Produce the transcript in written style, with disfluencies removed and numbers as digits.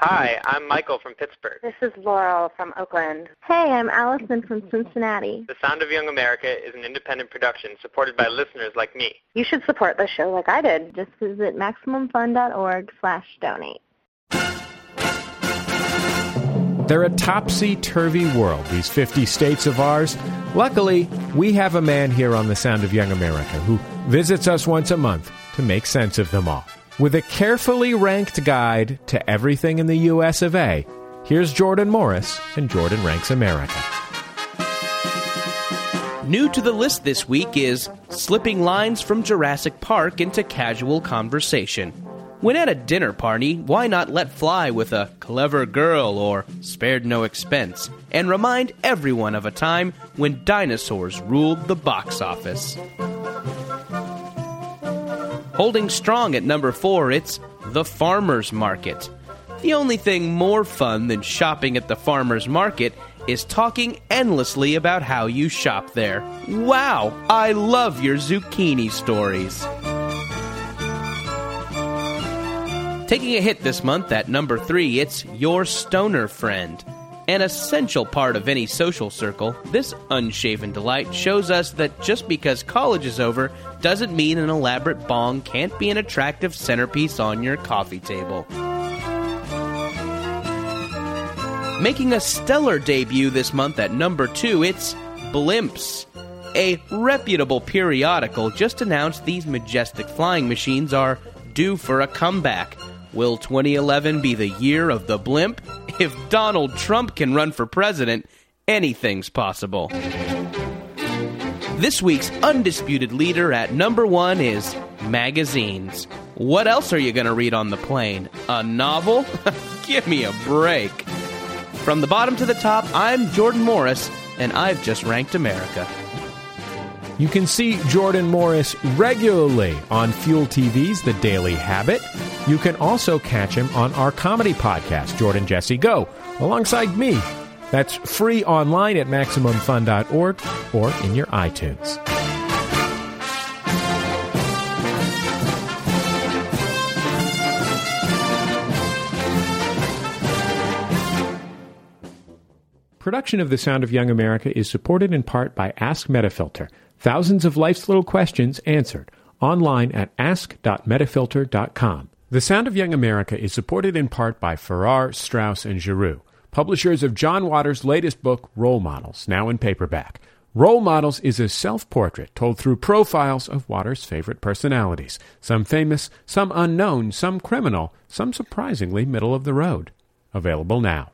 Hi, I'm Michael from Pittsburgh. This is Laurel from Oakland. Hey, I'm Allison from Cincinnati. The Sound of Young America is an independent production supported by listeners like me. You should support the show like I did. Just visit MaximumFun.org/donate. They're a topsy-turvy world, these 50 states of ours. Luckily, we have a man here on The Sound of Young America who visits us once a month to make sense of them all. With a carefully ranked guide to everything in the U.S. of A., here's Jordan Morris and Jordan Ranks America. New to the list this week is slipping lines from Jurassic Park into casual conversation. When at a dinner party, why not let fly with a clever girl or spared no expense, and remind everyone of a time when dinosaurs ruled the box office. Holding strong at number 4, it's the farmer's market. The only thing more fun than shopping at the farmer's market is talking endlessly about how you shop there. Wow, I love your zucchini stories. Taking a hit this month at number 3, it's your stoner friend. An essential part of any social circle, this unshaven delight shows us that just because college is over doesn't mean an elaborate bong can't be an attractive centerpiece on your coffee table. Making a stellar debut this month at number 2, it's Blimps. A reputable periodical just announced these majestic flying machines are due for a comeback. Will 2011 be the year of the blimp? If Donald Trump can run for president, anything's possible. This week's undisputed leader at number 1 is magazines. What else are you going to read on the plane? A novel? Give me a break. From the bottom to the top, I'm Jordan Morris, and I've just ranked America. You can see Jordan Morris regularly on Fuel TV's The Daily Habit. You can also catch him on our comedy podcast, Jordan Jesse Go, alongside me. That's free online at MaximumFun.org or in your iTunes. Production of The Sound of Young America is supported in part by Ask Metafilter. Thousands of life's little questions answered online at ask.metafilter.com. The Sound of Young America is supported in part by Farrar, Straus, and Giroux, publishers of John Waters' latest book, Role Models, now in paperback. Role Models is a self-portrait told through profiles of Waters' favorite personalities, some famous, some unknown, some criminal, some surprisingly middle of the road. Available now.